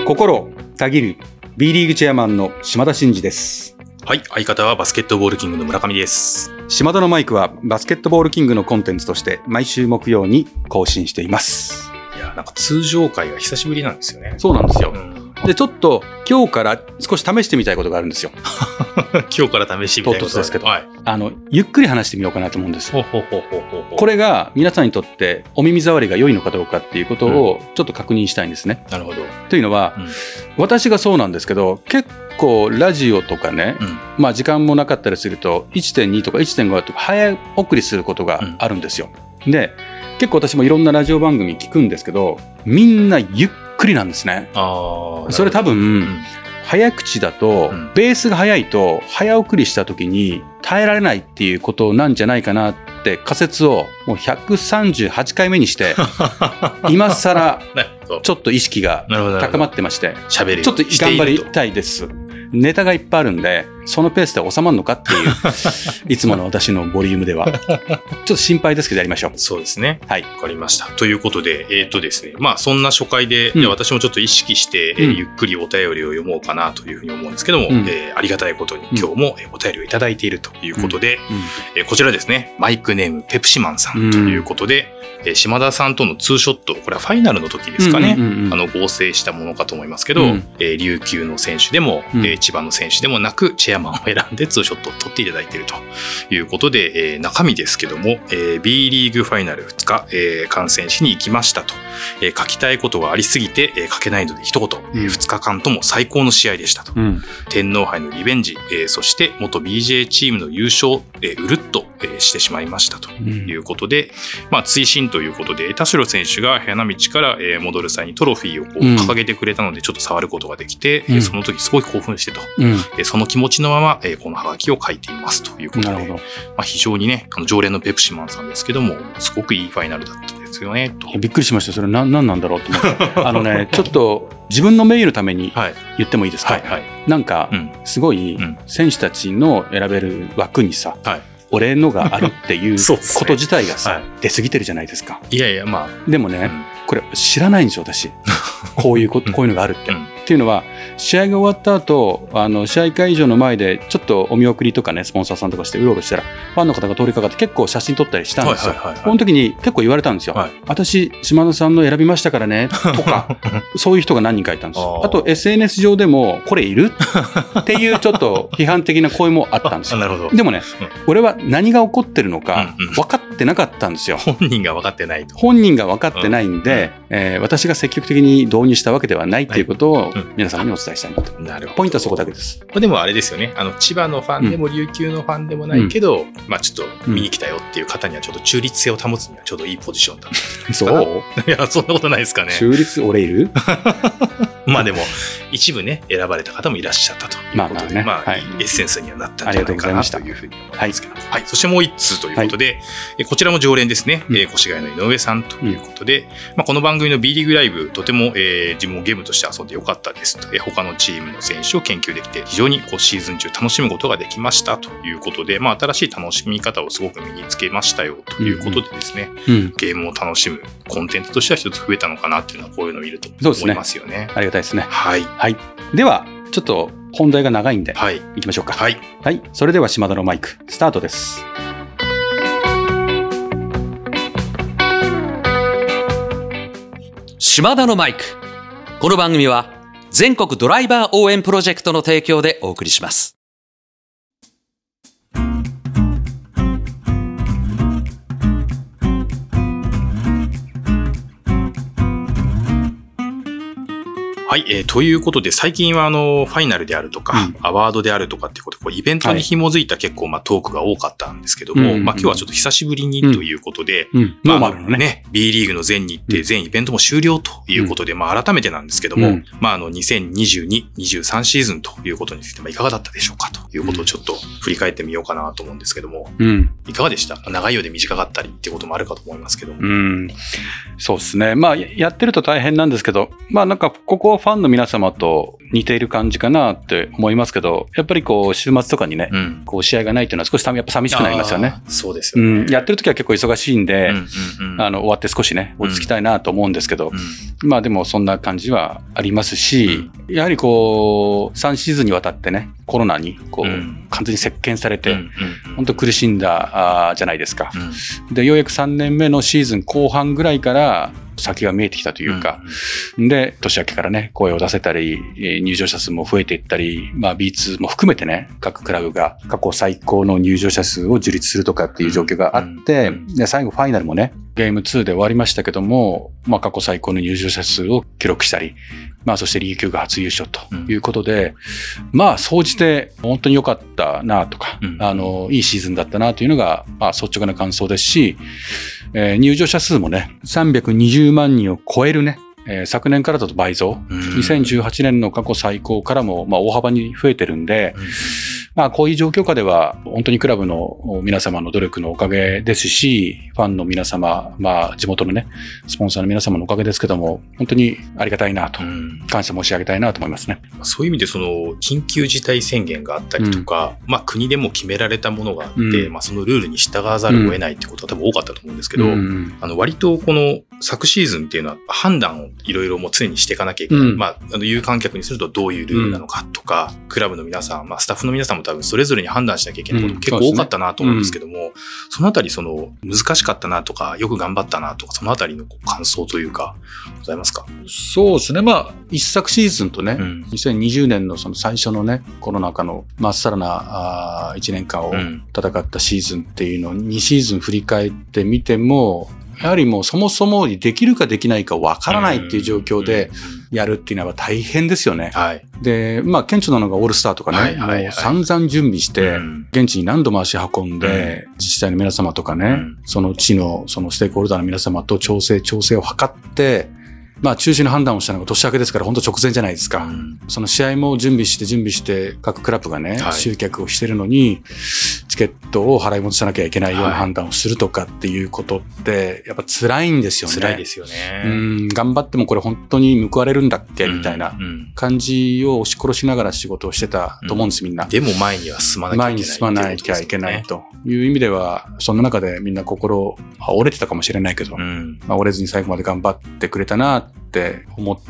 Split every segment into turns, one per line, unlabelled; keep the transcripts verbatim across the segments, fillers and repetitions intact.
心たぎる B リーグチェアマンの島田真二です。
はい、相方はバスケットボールキングの村上です。
島田のマイクはバスケットボールキングのコンテンツとして毎週木曜に更新しています。
いや、なんか通常回が久しぶりなんですよね。
そうなんですよ、うん、でちょっと今日から少し試してみたいことがあるんですよ。
今日から試してみたいこと
唐突ですけど、
はい、
あのゆっくり話してみようかなと思うんです。
ほほほほほほ。
これが皆さんにとってお耳障りが良いのかどうかっていうことをちょっと確認したいんですね、
うん、なるほど。
というのは、うん、私がそうなんですけど、結構ラジオとかね、うん、まあ時間もなかったりすると いってんに とか いってんご とか早送りすることがあるんですよ、うん、で結構私もいろんなラジオ番組聞くんですけど、みんなゆっくりなんですね。
あ、
それ多分、うん、早口だと、うん、ベースが早いと早送りした時に耐えられないっていうことなんじゃないかなって仮説をもうひゃくさんじゅうはちかいめにして今更ちょっと意識が高まってまして、ちょっと頑張りたいです。ネタがいっぱいあるんでそのペースで収まるのかっていういつもの私のボリュームではちょっと心配ですけどやりましょう。
そうですね、
はい、
わかりました。ということで、えーとですね、まあそんな初回で、うん、私もちょっと意識して、うん、えー、ゆっくりお便りを読もうかなというふうに思うんですけども、うん、えー、ありがたいことに今日もお便りをいただいているということで、うんうん、えー、こちらですね、マイクネームペプシマンさんということで、うん、えー、島田さんとのツーショット、これはファイナルの時ですかね、うんうんうん、あの合成したものかと思いますけど、うん、えー、琉球の選手でも、うん、えー、千葉の選手でもなくチェアマンを選んでツーショットを撮っていただいているということで、えー、中身ですけども、えー、B リーグファイナルふつか、えー、観戦しに行きましたと、えー、書きたいことがありすぎて、えー、書けないので一言、うん、えー、ふつかかんとも最高の試合でしたと、うん、天皇杯のリベンジ、えー、そして元 ビージェー チームの優勝、えー、うるっと、えー、してしまいましたということで、うん、まあ、追伸ということで田代選手が花道から、えー、戻る際にトロフィーをこう掲げてくれたのでちょっと触ることができて、うん、えー、その時すごい興奮してと、うん、えー、その気持ちのまま、えー、このハガキを書いていますということで、まあ、非常にね、あの常連のペプシマンさんですけども、すごくいいファイナルだったんですよねと。
びっくりしました。それ何なんなんだろうと思ってあのね、ちょっと自分の名誉のために言ってもいいですか、はいはいはい、なんか、うん、すごい選手たちの選べる枠にさ、はい、俺のがあるっていうこと自体がさ、はい、出過ぎてるじゃないですか。
いやいや、まあ
でもね、うん、これ知らないんですよ私こういうこ、こういうのがあるって、うん、っていうのは試合が終わった後、あの試合会場の前でちょっとお見送りとかね、スポンサーさんとかしてうろうろしたらファンの方が通りかかって結構写真撮ったりしたんですよ、はいはいはいはい、この時に結構言われたんですよ、はい、私島田さんの選びましたからねとかそういう人が何人かいたんですよ。あと エスエヌエス 上でもこれいるっていうちょっと批判的な声もあったんですよ。
なるほど。
でもね、うん、俺は何が起こってるのか分かってなかったんですよ。
本人が分かってないと。
本人が分かってないんで、うん、えー、私が積極的に導入したわけではないっていうことを皆様にお伝えしたいなと、はい、なるほど。ポイントはそこだけです。
でもあれですよね、あの千葉のファンでも琉球のファンでもないけど、うん、まあちょっと見に来たよっていう方にはちょっと中立性を保つにはちょうどいいポジションだった。
そう
いや、そんなことないですかね。
中立、俺いる
まあでも一部ね、選ばれた方もいらっしゃったということで、まあまあね、まあ、はい、エッセンスにはなったんじゃないかなというふうに思いますけど、はいはい、そしてもう一通ということで、はい、こちらも常連ですね、うん、えー、越谷の井上さんということで、うん、まあ、この番組の B リーグライブとても、えー、自分もゲームとして遊んでよかったですと、えー、他のチームの選手を研究できて非常にこうシーズン中楽しむことができましたということで、まあ、新しい楽しみ方をすごく身につけましたよということでですね、うんうん、ゲームを楽しむコンテンツとしては一つ増えたのかなっていうのはこういうのを見ると思いますよね。そうですね、あり
がたいですね。
はい、
はい、ではちょっと本題が長いんで、はい、行きましょうか。
はい、
はい、それでは島田のマイクスタートです。
島田のマイク。この番組は全国ドライバー応援プロジェクトの提供でお送りします。
はい、えー、ということで最近はあのファイナルであるとか、うん、アワードであるとかっていうことでこうイベントに紐づいた結構まあトークが多かったんですけども、はい、まあ、今日はちょっと久しぶりにということで、うんうん、まあ、ノーマルのね、B リーグの全日程全イベントも終了ということで、うん、まあ改めてなんですけども、うん、まああのにせんにじゅうに、にじゅうさんシーズンということについてまあいかがだったでしょうかということをちょっと振り返ってみようかなと思うんですけども、うん、いかがでした？長いようで短かったりっていうこともあるかと思いますけども、
うん、そうですね。まあやってると大変なんですけど、まあなんかここはファンの皆様と似ている感じかなって思いますけど、やっぱりこう週末とかにね、うん、こう試合がないというのは少しやっぱ寂しくなりますよね。
そうですよね、
うん。やってる時は結構忙しいんで、うんうんうん、あの終わって少しね落ち着きたいなと思うんですけど、うん、 まあでもそんな感じはありますし、うん、やはりこうさんシーズンにわたってねコロナにこう、うん、完全に席巻されて、うんうん、本当苦しんだあじゃないですか、うん、でようやくさんねんめのシーズン後半ぐらいから先が見えてきたというか、うん、で年明けからね声を出せたり入場者数も増えていったり、まあ ビーツー も含めてね各クラブが過去最高の入場者数を樹立するとかっていう状況があって、うん、で最後ファイナルもねゲームツーで終わりましたけども、まあ過去最高の入場者数を記録したり、まあそしてリーグ級が初優勝ということで、うん、まあ総じて本当に良かったなとか、うん、あのいいシーズンだったなというのがまあ率直な感想ですし、えー、入場者数もねさんびゃくにじゅうまんにんを超えるね、えー、昨年からだと倍増、うん、にせんじゅうはちねんの過去最高からもまあ大幅に増えてるんで、うん、まあこういう状況下では本当にクラブの皆様の努力のおかげですし、ファンの皆様、まあ地元のねスポンサーの皆様のおかげですけども、本当にありがたいなと、うん、感謝申し上げたいなと思いますね。
そういう意味でその緊急事態宣言があったりとか、うん、まあ国でも決められたものがあって、うん、まあそのルールに従わざるを得ないってことは多分多かったと思うんですけど、うん、あの割とこの昨シーズンっていうのは判断をいろいろもう常にしていかなきゃいけない。うん、まあ、あの有観客にするとどういうルールなのかとか、うん、クラブの皆さん、まあスタッフの皆さんも多分それぞれに判断しなきゃいけないことも結構多かったなと思うんですけども、うん そ, ねうん、そのあたりその難しかったなとか、よく頑張ったなとか、そのあたりの感想というか、ございますか？
そうですね。まあ、一昨シーズンとね、うん、にせんにじゅうねんのその最初のね、コロナ禍のまっさらなあいちねんかんを戦ったシーズンっていうのをにシーズン振り返ってみても、やはりもうそもそもできるかできないかわからないっていう状況でやるっていうのは大変ですよね。はい、で、まあ顕著なのがオールスターとかね、はいはいはい、もう散々準備して、現地に何度も足運んで、うん、自治体の皆様とかね、うん、その地のそのステークホルダーの皆様と調整、調整を図って、まあ中止の判断をしたのが年明けですから本当直前じゃないですか。うん、その試合も準備して準備して各クラブがね、はい、集客をしてるのにチケットを払い戻さなきゃいけないような判断をするとかっていうことってやっぱ辛いんですよね。
辛いですよね。
うん、頑張ってもこれ本当に報われるんだっけみたいな感じを押し殺しながら仕事をしてたと思うんです、みんな。
でも前には進まなきゃいけない、
前に進まなきゃいけないという意味では、その中でみんな心折れてたかもしれないけど、うん、まあ、折れずに最後まで頑張ってくれたなって思って、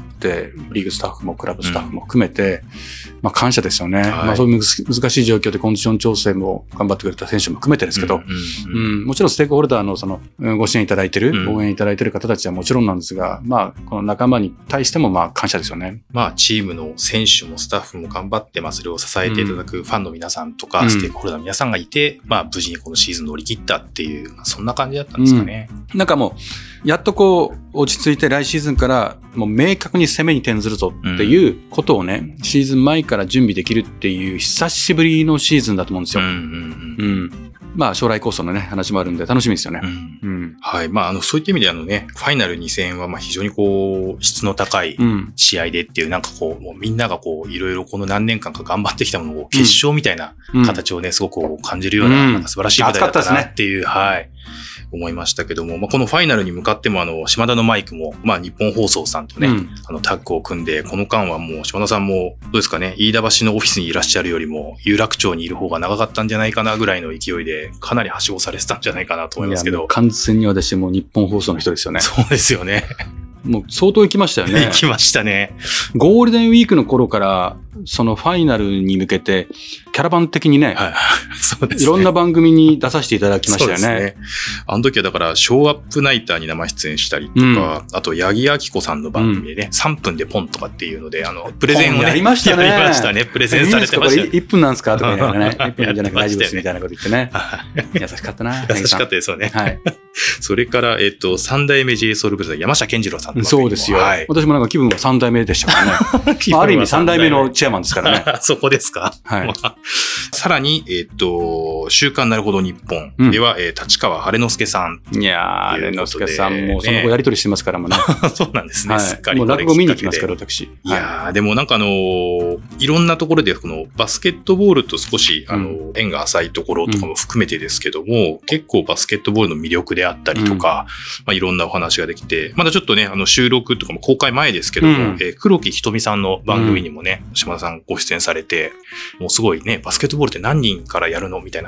リーグスタッフもクラブスタッフも含めて、うん、まあ感謝ですよね。はい、まあそういう難しい状況でコンディション調整も頑張ってくれた選手も含めてですけど、うんうんうんうん、もちろんステークホルダーのそのご支援いただいてる、うん、応援いただいてる方たちはもちろんなんですが、まあこの仲間に対してもまあ感謝ですよね。
まあチームの選手もスタッフも頑張って、まあそれを支えていただくファンの皆さんとか、うん、ステークホルダーの皆さんがいて、まあ無事にこのシーズン乗り切ったっていう、まあ、そんな感じだったんですかね。
うん、なんかもう、やっとこう落ち着いて来シーズンからもう明確に攻めに転ずるぞっていうことをね、うん、シーズン前から準備できるっていう久しぶりのシーズンだと思うんですよ。うんうんうんうん、まあ将来構想のね話もあるんで楽しみですよね。うん
うん、はい。まああのそういった意味であのね、ファイナルに戦はまあ非常にこう質の高い試合でっていう、うん、なんかこうもうみんながこういろいろこの何年間か頑張ってきたものを決勝みたいな形をね、うん、すごく感じるような、うん、なんか素晴らしい舞台だったなっていう、ね、はい。思いましたけども、まあ、このファイナルに向かってもあの島田のマイクもまあ日本放送さんとね、うん、あのタッグを組んで、この間はもう島田さんもどうですかね、飯田橋のオフィスにいらっしゃるよりも有楽町にいる方が長かったんじゃないかなぐらいの勢いでかなりはしごされてたんじゃないかなと思いますけど。
完全に私も日本放送の人ですよね。
そうですよね。
もう相当行きましたよね。
行きましたね。
ゴールデンウィークの頃からそのファイナルに向けてキャラバン的にね、はい、そうですね、いろんな番組に出させていただきましたよね。そうですね。
あの時はだからショーアップナイターに生出演したりとか、うん、あと八木亜希子さんの番組でね、うん、さんぷんでポンとかっていうので、あのプレゼンをね、
やりましたね。
やりましたね。プレゼンされてました。
いっぷんなんですかとかね、いっぷんじゃなくて大丈夫ですみたいなこと言ってね。優しかったな。
優しかったですよね。はい。それからえっと三代目 J ソウルブルー山下健二郎さんの番組も。
そうですよ。はい、私もなんか気分はさん代目でしたからね。ある意味さん代目のチェアマンですからね。
そこですか。はい。さらに、えっと、週刊なるほど日本では、うん、えー、立川晴之助さん。
いやー、晴之助さんもその後やりとりしてますからもね。
そうなんですね。はい、
すっかりもう落語見に行きますから、私。い
やー、はい、でもなんかあのー、いろんなところで、このバスケットボールと少し、あのー、うん、縁が浅いところとかも含めてですけども、うん、結構バスケットボールの魅力であったりとか、うん、まあ、いろんなお話ができて、まだちょっとね、あの、収録とかも公開前ですけども、うん、えー、黒木ひとみさんの番組にもね、うん、島田さんご出演されて、もうすごいね、バスケットボールって何人からやるのみたいな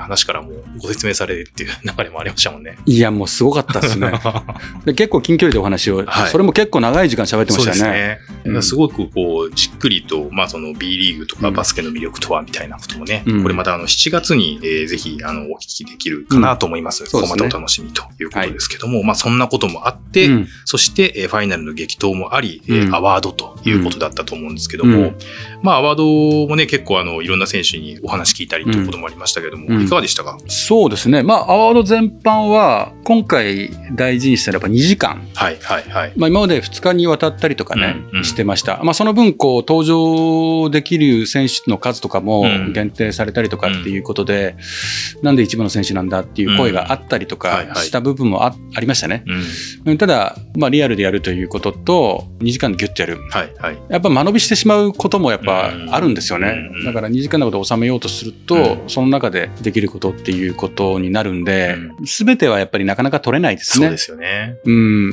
話からもご説明されるっていう流れもありましたもんね。
いや、もうすごかったですね。で結構近距離でお話を、はい、それも結構長い時間喋ってましたよね。
そうですね。うん、すごくこう、じっくりと、まあその B リーグとかバスケの魅力とはみたいなこともね、うん、これまたあのしちがつに、えー、ぜひあのお聞きできるかなと思います。うん、ここまたお楽しみということですけども、はい、まあそんなこともあって、うん、そして、えー、ファイナルの激闘もあり、うん、アワードということだったと思うんですけども、うん、まあアワードもね、結構あのいろんな選手にお話聞いたりということもありましたけども、うん、いかがでしたか？
そうですね。まあアワード全般は今回大事にしたらやっぱにじかん。
はいはいはい。
まあ今までふつかにわたったりとかね、うんうん、してました。まあその分こう登場できる選手の数とかも限定されたりとかっていうことで、うん、なんで一部の選手なんだっていう声があったりとかした部分も あ, ありましたね。うん、ただまあリアルでやるということとにじかんでギュッとやる。はいはい。やっぱ間延びしてしまうこともやっぱあるんですよね。うん、だからにじかんのことを収めようとすると、うん、その中でできることっていうことになるんで、すべ、うん、てはやっぱりなかなか取れないですね。
そうですよね。
うん。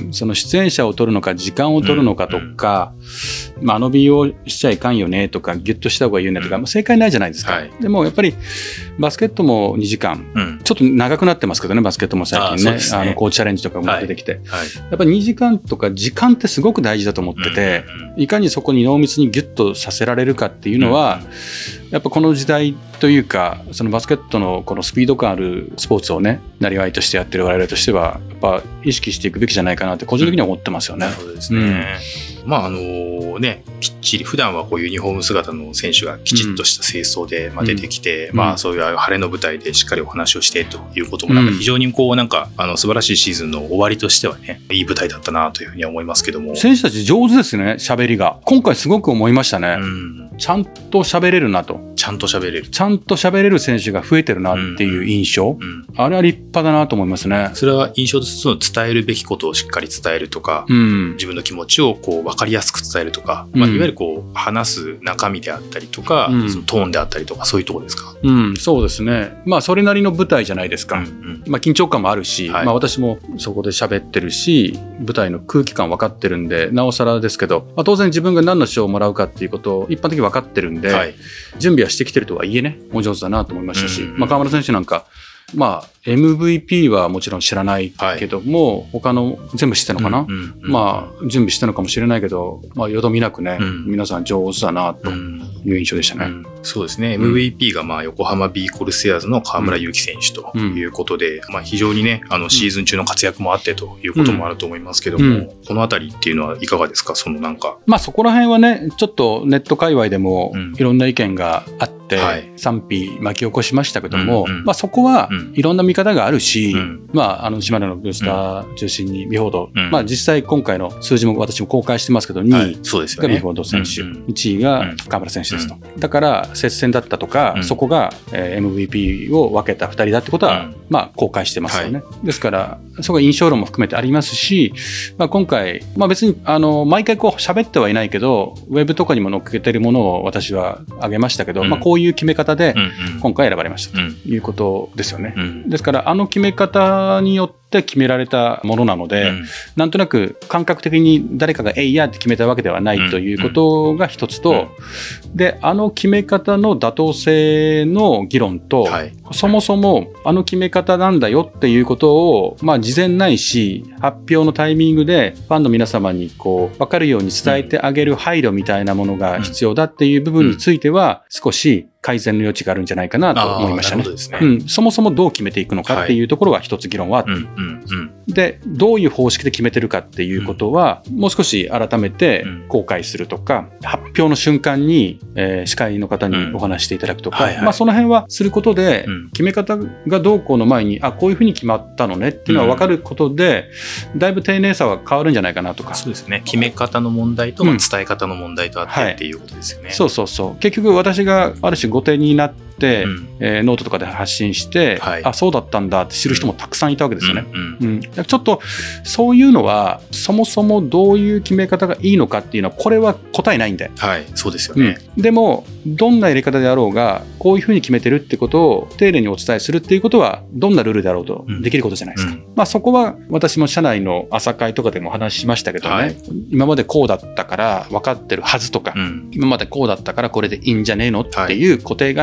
その出演者を取るのか、時間を取るのかとか、うんうん、間延びをしちゃいかんよねとか、ギュッとした方がいいよねとか、うん、正解ないじゃないですか。はい、でもやっぱりバスケットもにじかん、うん、ちょっと長くなってますけどね、バスケットも最近ね、あ、ね、あのコーチチャレンジとかも出てきて、はいはい、やっぱりにじかんとか時間ってすごく大事だと思ってて、うんうん、いかにそこに濃密にギュッとさせられるかっていうのは、うん、やっぱこの時代というか、そのバスケットのこのスピード感あるスポーツをね、なりわいとしてやってる我々としては、やっぱ意識していくべきじゃないかなって個人的には思ってますよね。
うん、なるほどですね。うん、まああのね、きっちり普段はこうユニフォーム姿の選手がきちっとした清掃で、まあ、出てきて、うん、まあそういう晴れの舞台でしっかりお話をしてということもなんか非常にこうなんかあの素晴らしいシーズンの終わりとしてはね、いい舞台だったなというふうには思いますけども。
選手たち上手ですね、喋りが。今回すごく思いましたね。うん、ちゃんと喋れるなと。
ちゃんと喋れる。
ちゃんと喋れる選手が増えてるなっていう印象。うんうん、あれは立派だなと思いますね。
それは印象として伝えるべきことをしっかり伝えるとか、うん、自分の気持ちをこう分かりやすく伝えるとか、まあ、いわゆるこう話す中身であったりとか、うん、そのトーンであったりとか、そういうところですか？
うん、そうですね。まあそれなりの舞台じゃないですか。うんうん、まあ緊張感もあるし、はい、まあ私もそこで喋ってるし、舞台の空気感分かってるんで、なおさらですけど、まあ、当然自分が何の賞をもらうかっていうことを一般的に分かってるんで、はい、準備はしてきてるとはいえね、お上手だなと思いましたし、うんうん、まあ河村選手なんか、まあ エムブイピー はもちろん知らないけども、はい、他の全部知ってるのかな、うんうんうん、まあ準備してるのかもしれないけど、まあよどみなくね、うん、皆さん上手だなという印象でしたね。うんうん、
そうですね。エムブイピー がまあ横浜 B コルセアーズの河村勇輝選手ということで、うん、まあ非常にね、あのシーズン中の活躍もあってということもあると思いますけども、うんうん、このあたりっていうのはいかがですか？そのなんか。
まあそこら辺はね、ちょっとネット界隈でもいろんな意見があって、うんはい、賛否巻き起こしましたけども、うんうん、まあそこはいろんな見方があるし、うん、まああの島根のブースター中心にビフォード、うん、まあ実際今回の数字も私も公開してますけど、にいがビフォード選手、うんうん、いちいが河村選手ですと。うん、だから接戦だったとか、うん、そこが エムブイピー を分けたふたりだってことは、うん、まあ公開してますよね。はい、ですからそこは印象論も含めてありますし、まあ今回、まあ別にあの毎回こう喋ってはいないけど、ウェブとかにも載っけてるものを私は挙げましたけど、うん、まあこういう決め方で今回選ばれましたということですよね。うんうん、ですからあの決め方によって決められたものなので、うん、なんとなく感覚的に誰かがえいやって決めたわけではないということが一つと、うんうん、であの決め方の妥当性の議論と、はい、そもそもあの決め方なんだよっていうことを、まあ、事前ないし発表のタイミングでファンの皆様にこう分かるように伝えてあげる配慮みたいなものが必要だっていう部分については少し改善の余地があるんじゃないかなと思いましたね。うん、そもそもどう決めていくのかっていうところは一つ議論はあって、はいうんうんうん、でどういう方式で決めてるかっていうことは、うん、もう少し改めて公開するとか、うん、発表の瞬間に、えー、司会の方にお話していただくとか、うんはいはいまあ、その辺はすることで、うん、決め方がどうこうの前にあこういうふうに決まったのねっていうのは分かることで、うん、だいぶ丁寧さは変わるんじゃないかなとか。
そうですね。決め方の問題と、まあ、伝え方の問題とあってっていうことですよね。
はい、そうそうそう。結局私がある種後手になってうんえー、ノートとかで発信して、はい、あそうだったんだって知る人もたくさんいたわけですよね、うんうんうん、ちょっとそういうのはそもそもどういう決め方がいいのかっていうのはこれは答えないんで、
はい、そうですよね、
うん、でもどんなやり方であろうがこういうふうに決めてるってことを丁寧にお伝えするっていうことはどんなルールであろうとできることじゃないですか、うんうんまあ、そこは私も社内の朝会とかでも話しましたけどね、はい、今までこうだったから分かってるはずとか、うん、今までこうだったからこれでいいんじゃねえのっていう固定概念は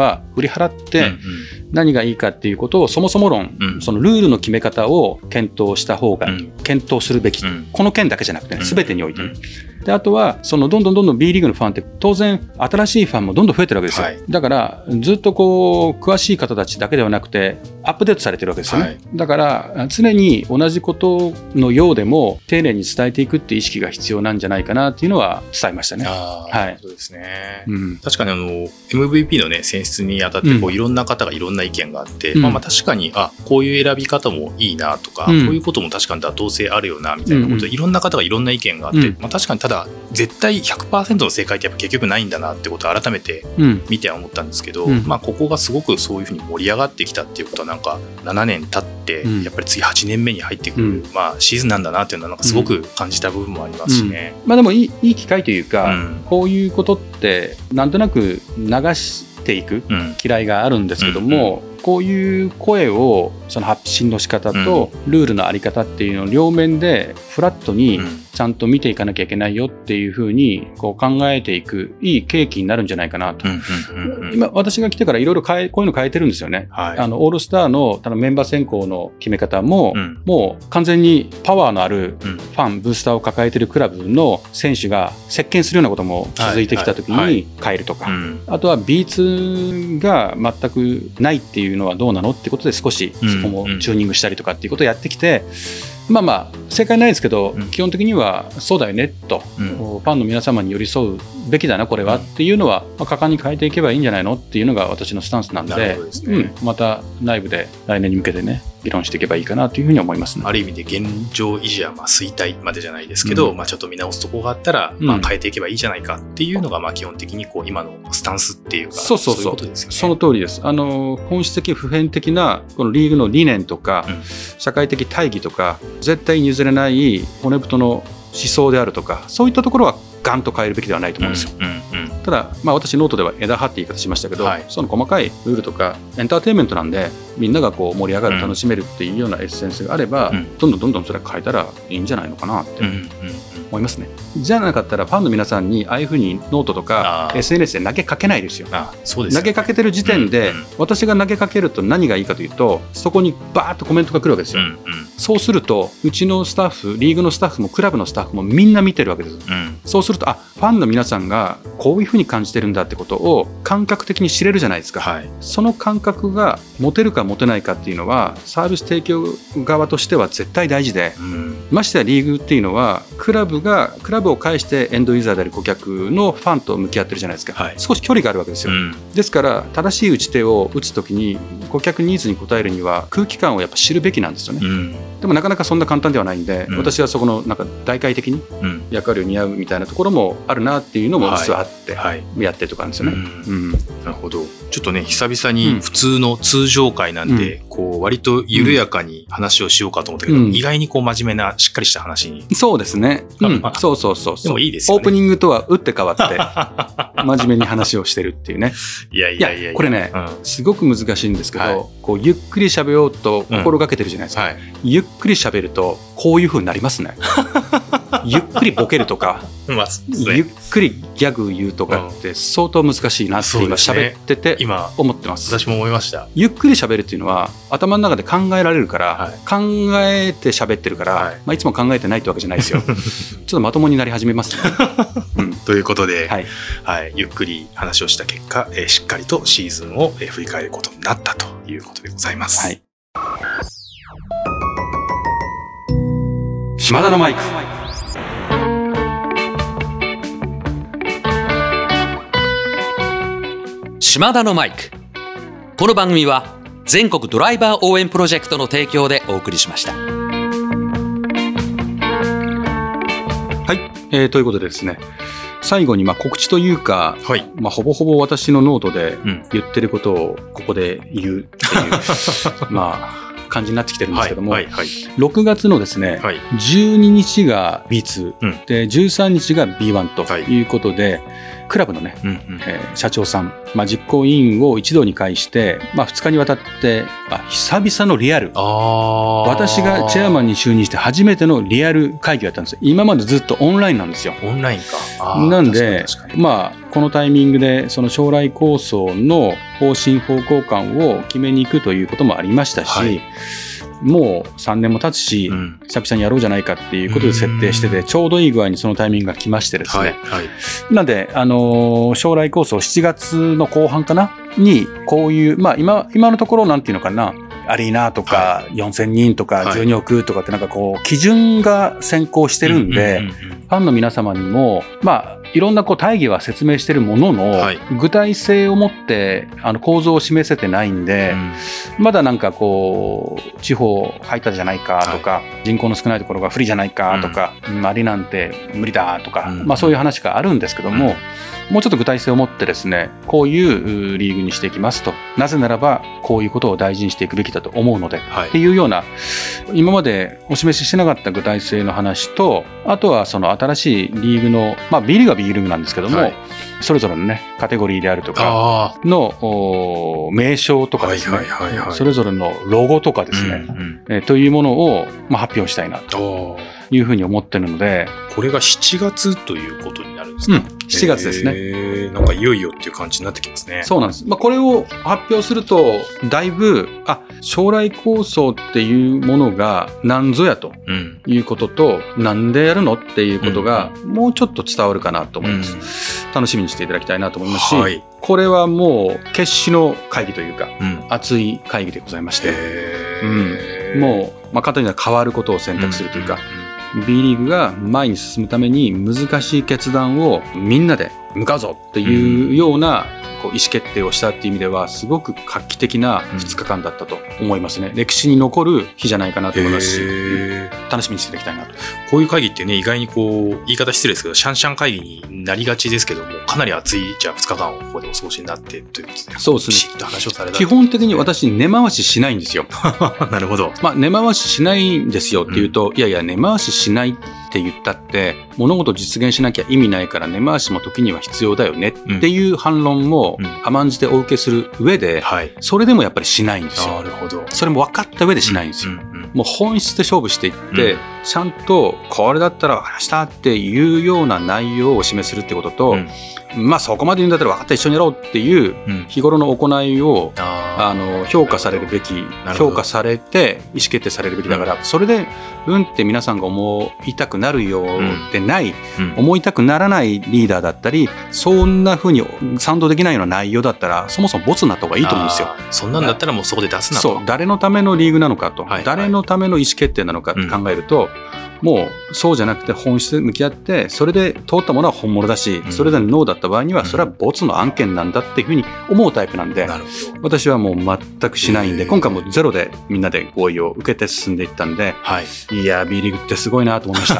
は振り払って、
うんうん
何がいいかっていうことをそもそも論、うん、そのルールの決め方を検討した方が、うん、検討するべき、うん、この件だけじゃなくてね、全てにおいて、ね、うん、であとはそのどんどんどんどん B リーグのファンって当然新しいファンもどんどん増えてるわけですよ、はい、だからずっとこう詳しい方たちだけではなくてアップデートされてるわけですよね、はい、だから常に同じことのようでも丁寧に伝えていくっていう意識が必要なんじゃないかなっていうのは伝えましたね。
あ、はい、そうですね、
うん、
確かにあの エムブイピー の、ね、選出にあたってこういろんな方がいろんな意見があって、うん、まあ、まあ確かにあこういう選び方もいいなとか、うん、こういうことも確かに妥当性あるよなみたいなことで、うん、いろんな方がいろんな意見があって、うん、まあ、確かにただ絶対 ひゃくパーセント の正解ってやっぱ結局ないんだなってことを改めて見ては思ったんですけど、うん、まあ、ここがすごくそういうふうに盛り上がってきたっていうことはなんかななねん経ってやっぱり次はちねんめに入ってくる、うん、まあ、シーズンなんだなっていうのはなんかすごく感じた部分もありますしね、
うん、まあ、でもいい、いい機会というか、うん、こういうことってなんとなく流していく嫌いがあるんですけども、うんうんうん、こういう声をその発信の仕方とルールの在り方っていうのを両面でフラットにちゃんと見ていかなきゃいけないよっていうふうにこう考えていくいい契機になるんじゃないかなと、うんうんうんうん、今私が来てからいろいろこういうの変えてるんですよね、はい、あのオールスターのただメンバー選考の決め方も、うん、もう完全にパワーのあるファン、うん、ブースターを抱えているクラブの選手が席巻するようなことも続いてきた時に変えるとか、はいはいはい、うん、あとは ビーツー が全くないっていうのはどうなのってことで少しそこもチューニングしたりとかっていうことをやってきて、まあまあ正解ないですけど、うん、基本的にはそうだよねと、うん、ファンの皆様に寄り添うべきだなこれはっていうのは、まあ、果敢に変えていけばいいんじゃないのっていうのが私のスタンスなんで、ね、うん、また内部で来年に向けてね議論していけばいいかなというふうに思いますね。
ある意味で現状維持はまあ衰退までじゃないですけど、うん、まあ、ちょっと見直すところがあったら、まあ、変えていけばいいじゃないかっていうのがまあ基本的にこう今のスタンスっていうか、
そうそうそう、そういうことですよね。その通りです。あの本質的普遍的なこのリーグの理念とか、うん、社会的大義とか絶対に譲れない骨太の思想であるとかそういったところはガンと変えるべきではないと思うんですよ、うんうんうん、ただ、まあ、私ノートでは枝葉って言い方しましたけど、はい、その細かいルールとかエンターテインメントなんでみんながこう盛り上がる、楽しめるっていうようなエッセンスがあれば、うん、どんどんどんどんそれ変えたらいいんじゃないのかなって思いますね、うんうんうん、じゃなかったらファンの皆さんにああいうふうにノートとか エスエヌエス で投げかけないですよ。
あ、そうですよね。
投げかけてる時点で、うんうん、私が投げかけると何がいいかというとそこにバーッとコメントが来るわけですよ、うんうん、そうするとうちのスタッフリーグのスタッフもクラブのスタッフもみんな見てるわけです、うん、そうするとあファンの皆さんがこういうふうに感じてるんだってことを感覚的に知れるじゃないですか、はい、その感覚が持てるか持てないかっていうのはサービス提供側としては絶対大事で、うん、ましてやリーグっていうのはクラブがクラブを介してエンドユーザーである顧客のファンと向き合ってるじゃないですか、はい、少し距離があるわけですよ、うん、ですから正しい打ち手を打つときに顧客ニーズに応えるには空気感をやっぱ知るべきなんですよね、うん、でもなかなかそんな簡単ではないんで、うん、私はそこのなんか大々的に役割を担うみたいなところもあるなっていうのも実はあってやってるとかなんですよね、うんうん、
なるほど。ちょっとね久々に普通の通常会なんで、うん、こう割と緩やかに話をしようかと思ったけど、うん、意外にこう真面目なしっかりした話に、
そうですね、うん、そうそうそうそう、
でもいいですよね。
オープニングとは打って変わって真面目に話をしてるっていうね
いやいやいやいや、
これね、うん、すごく難しいんですけど、はい、こうゆっくり喋ろうと心がけてるじゃないですか、うんはい、ゆっくり喋るとこういう風になりますねゆっくりボケるとか、まあそうですね、ゆっくりギャグ言うとかって相当難しいなって今喋ってて思ってます。
私も思いました。
ゆっくり喋るっていうのは頭の中で考えられるから、はい、考えて喋ってるから、はい、まあ、いつも考えてないってわけじゃないですよちょっとまともになり始めますね、うん、
ということで、はいはい、ゆっくり話をした結果、えー、しっかりとシーズンを、えー、振り返ることになったということでございます、はい、
島田のマイク。
島田のマイク。この番組は全国ドライバー応援プロジェクトの提供でお送りしました。は
い、えー、ということでですね、最後にまあ告知というか、はい、まあ、ほぼほぼ私のノートで言ってることをここで言うっていう、うん、まあ感じになってきてるんですけども、はいはいはい、ろくがつのですね、はい、じゅうににちが ビーツー、うん、でじゅうさんにちが ビーワン ということで、はい、クラブのね、うんうん、えー、社長さん、まあ、実行委員を一堂に会して、まあ、ふつかにわたって、まあ、久々のリアル、あ、私がチェアマンに就任して初めてのリアル会議をやったんですよ。今までずっとオンラインなんですよ。
オンラインか。
なんで、まあ、 このタイミングでその将来構想の方針方向感を決めに行くということもありましたし、はい、もうさんねんも経つし、うん、久々にやろうじゃないかっていうことで設定してて、ちょうどいい具合にそのタイミングが来ましてですね、はいはい、なんで、あのー、将来構想しちがつの後半かなにこういう、まあ、今今のところなんていうのかな、アリーナとかよんせんにんとかじゅうにおくとかってなんかこう基準が先行してるんで、ファンの皆様にもまあいろんなこう大義は説明してるものの、はい、具体性を持ってあの構造を示せてないんで、うん、まだなんかこう地方入ったじゃないかとか、はい、人口の少ないところが不利じゃないかとか、うん、アリなんて無理だとか、うん、まあそういう話があるんですけども、うん、もうちょっと具体性を持ってですね、こういうリーグにしていきますと、なぜならばこういうことを大事にしていくべきだと思うので、はい、っていうような今までお示ししてなかった具体性の話と、あとはその新しいリーグの、まあ B リーグは B リーグなんですけども、はい、それぞれのねカテゴリーであるとかの名称とかですね、はいはいはいはい、それぞれのロゴとかですね、うんうん、えというものを、まあ、発表したいなというふうに思ってるので、
これがしちがつということになるんですか？うん、
しちがつですね。
えー、なんかいよいよっていう感じになってきますね。
そうなんです。まあ、これを発表するとだいぶあ将来構想っていうものが何ぞやということと、うん、なんでやるのっていうことがもうちょっと伝わるかなと思います、うん、楽しみにしていただきたいなと思いますし、はい、これはもう決死の会議というか、うん、熱い会議でございまして、うん、もう、まあ、簡単には変わることを選択するというか、うんうん、B リーグが前に進むために難しい決断をみんなで向かうぞっていうようなこう意思決定をしたっていう意味ではすごく画期的なふつかかんだったと思いますね。歴史に残る日じゃないかなと思いますし、楽しみにしていただきたいなと。
こういう会議ってね、意外にこう言い方失礼ですけどシャンシャン会議になりがちですけども、かなり熱いじゃあふつかかんをここでお過ごしになってということで、
そうですね、
きちっと話をされた。
基本的に私根回ししないんですよ。
なるほど。
まあ根回ししないんですよっていうと、うん、いやいや根回ししないって言ったって物事実現しなきゃ意味ないから根回しも時には必要だよねっていう反論も甘んじてお受けする上で、うんはい、それでもやっぱりしないんですよ。
なるほど。
それも分かった上でしないんですよ、うんうんうん、もう本質で勝負していって、うん、ちゃんとこれだったら話したっていうような内容を示せるってことと、うんまあそこまで言うんだったら分かった一緒にやろうっていう日頃の行いを、うん、あの評価されるべき、評価されて意思決定されるべきだから、うん、それでうんって皆さんが思いたくなるようでない、うん、思いたくならないリーダーだったり、そんな風に賛同できないような内容だったらそもそもボツになった方がいいと思うんですよ。
そんなんだったらもうそこで出すなと。
そう、誰のためのリーグなのかと、はいはい、誰のための意思決定なのかって考えると、うん、もうそうじゃなくて本質で向き合って、それで通ったものは本物だし、うん、それでノーだった場合にはそれはボツの案件なんだっていうふうに思うタイプなんで、なるほど。私はもう全くしないんで、今回もゼロでみんなで合意を受けて進んでいったんで、はい、いや B リーグってすごいなと思いました。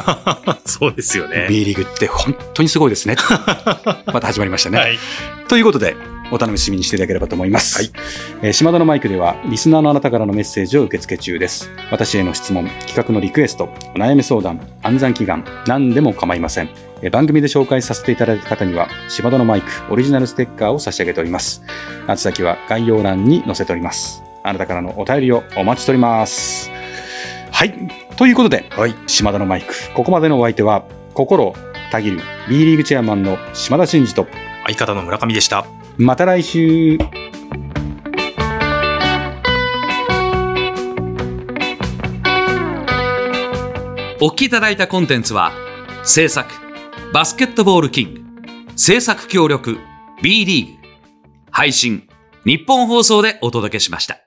そうですよね。
B リーグって本当にすごいですね。また始まりましたね、はい、ということでお楽しみにしていただければと思います、はいえー、島田のマイクではリスナーのあなたからのメッセージを受付中です。私への質問、企画のリクエスト、お悩み相談、暗算祈願、何でも構いません。えー、番組で紹介させていただいた方には島田のマイクオリジナルステッカーを差し上げております。宛先は概要欄に載せております。あなたからのお便りをお待ちしております。はい、ということで、はい、島田のマイク、ここまでのお相手は心たぎる B リーグチェアマンの島田真二と
相方の村上でした。
また来週。
お聞きいただいたコンテンツは制作バスケットボールキング、制作協力 B リーグ、配信日本放送でお届けしました。